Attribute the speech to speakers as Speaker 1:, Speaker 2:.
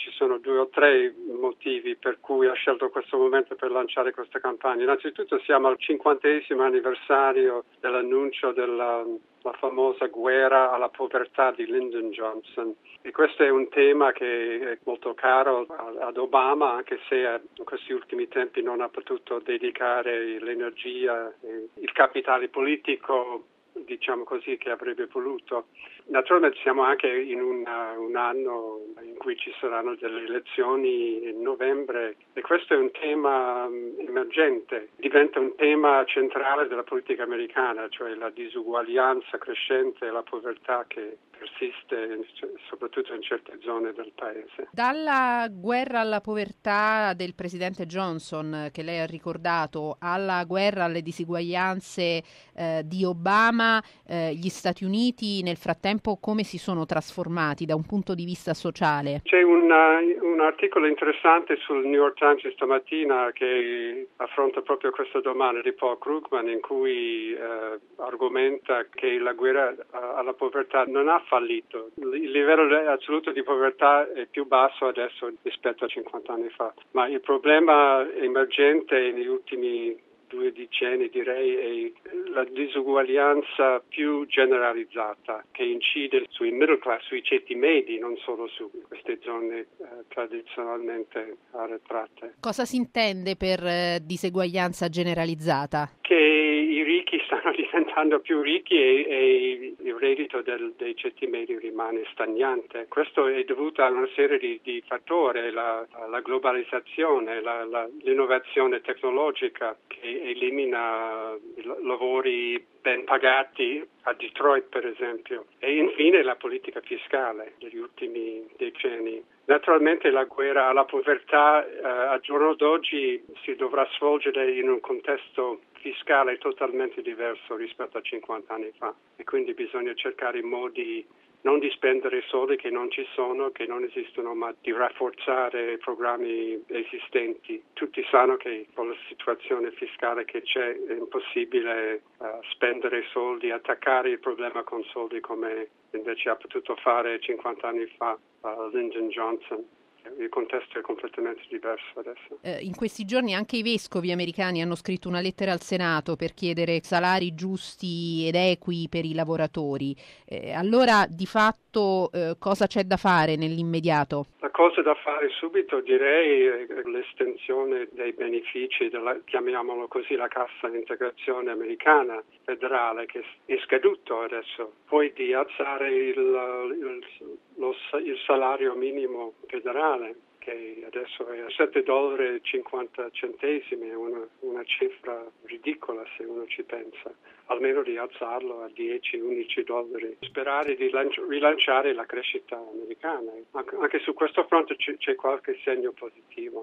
Speaker 1: ci sono 2 o 3 motivi per cui ha scelto questo momento per lanciare questa campagna. Innanzitutto siamo al 50° anniversario dell'annuncio della famosa guerra alla povertà di Lyndon Johnson, e questo è un tema che è molto caro ad Obama, anche se in questi ultimi tempi non ha potuto dedicare l'energia e il capitale politico, diciamo così, che avrebbe voluto. Naturalmente siamo anche in un anno in cui ci saranno delle elezioni in novembre, e questo è un tema emergente, diventa un tema centrale della politica americana, cioè la disuguaglianza crescente e la povertà che persiste soprattutto in certe zone del paese.
Speaker 2: Dalla guerra alla povertà del presidente Johnson, che lei ha ricordato, alla guerra alle disuguaglianze di Obama, gli Stati Uniti nel frattempo come si sono trasformati da un punto di vista sociale?
Speaker 1: C'è un articolo interessante sul New York Times stamattina che affronta proprio questa domanda di Paul Krugman, in cui argomenta che la guerra alla povertà non ha fallito. Il livello assoluto di povertà è più basso adesso rispetto a 50 anni fa, ma il problema emergente negli ultimi 2 decenni, direi, è la disuguaglianza più generalizzata che incide sui middle class, sui ceti medi, non solo su queste zone tradizionalmente arretrate.
Speaker 2: Cosa si intende per diseguaglianza generalizzata?
Speaker 1: Che i ricchi stanno diventando più ricchi e il reddito dei ceti medi rimane stagnante. Questo è dovuto a una serie di fattori, la globalizzazione, l'innovazione tecnologica che elimina lavori ben pagati a Detroit, per esempio, e infine la politica fiscale degli ultimi decenni. Naturalmente la guerra alla povertà al giorno d'oggi si dovrà svolgere in un contesto fiscale totalmente diverso rispetto a 50 anni fa, e quindi bisogna cercare modi non di spendere soldi che non ci sono, che non esistono, ma di rafforzare programmi esistenti. Tutti sanno che con la situazione fiscale che c'è è impossibile spendere soldi, attaccare il problema con soldi come invece ha potuto fare 50 anni fa Lyndon Johnson. Il contesto è completamente diverso adesso.
Speaker 2: In questi giorni anche i vescovi americani hanno scritto una lettera al Senato per chiedere salari giusti ed equi per i lavoratori. Allora, di fatto, cosa c'è da fare nell'immediato?
Speaker 1: La cosa da fare subito, direi, è l'estensione dei benefici chiamiamolo così, la cassa integrazione americana federale, che è scaduto adesso. Poi di alzare il salario minimo federale, che adesso è a $7,50, è una cifra ridicola se uno ci pensa, almeno di alzarlo a $10-11. Sperare di rilanciare la crescita americana. Anche su questo fronte c'è qualche segno positivo.